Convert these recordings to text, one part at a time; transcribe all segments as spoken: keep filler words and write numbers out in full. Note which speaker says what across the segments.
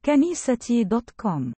Speaker 1: كنيستي دوت كوم.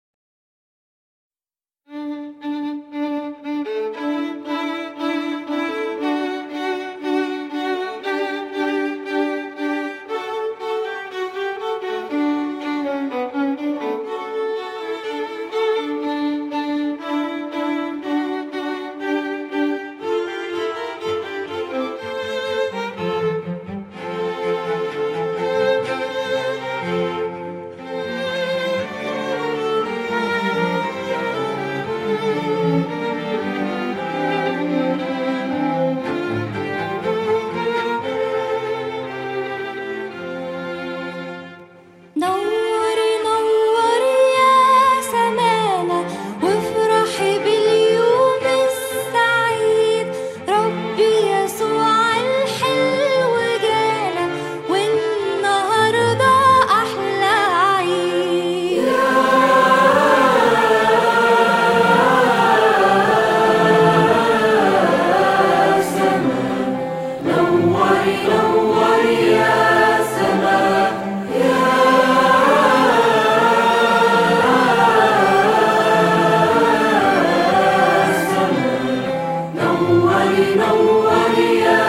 Speaker 2: نوري نوري يا سمانة وافرحي باليوم السعيد، ربي يسوع الحلو جانا والنهاردة أحلى عيد. يا سما نوري نوري يا سما، نوري نوري يا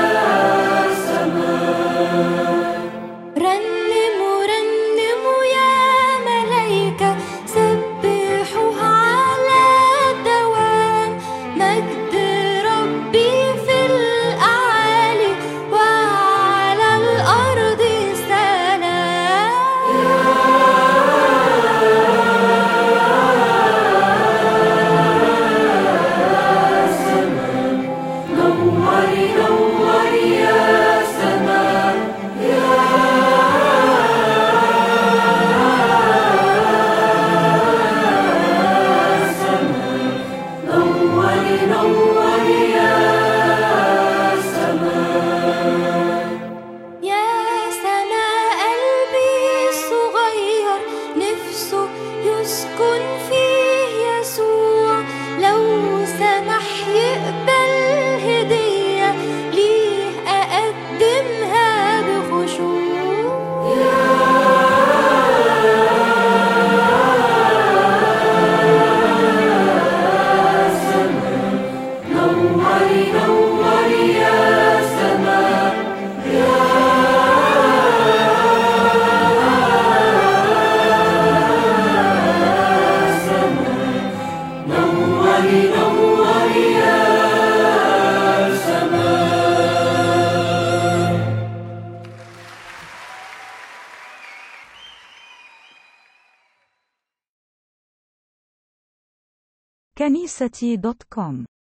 Speaker 2: سماء. رنموا رنموا يا ملايكة، سبحوها على الدوام، مجد ربي في الأعالي وعلى الأرض سلام. نوري نوري يا سما، يا سما نوري نوري يا سما. يا سما قلبي الصغير نفسه يسكن فيه يسوع، لو سمح يقبل هدية ليه أقدمها بخشوع. يا سما نوري نوري يا سما، يا سما نوري نوري يا سما.
Speaker 1: كنيستي دوت كوم.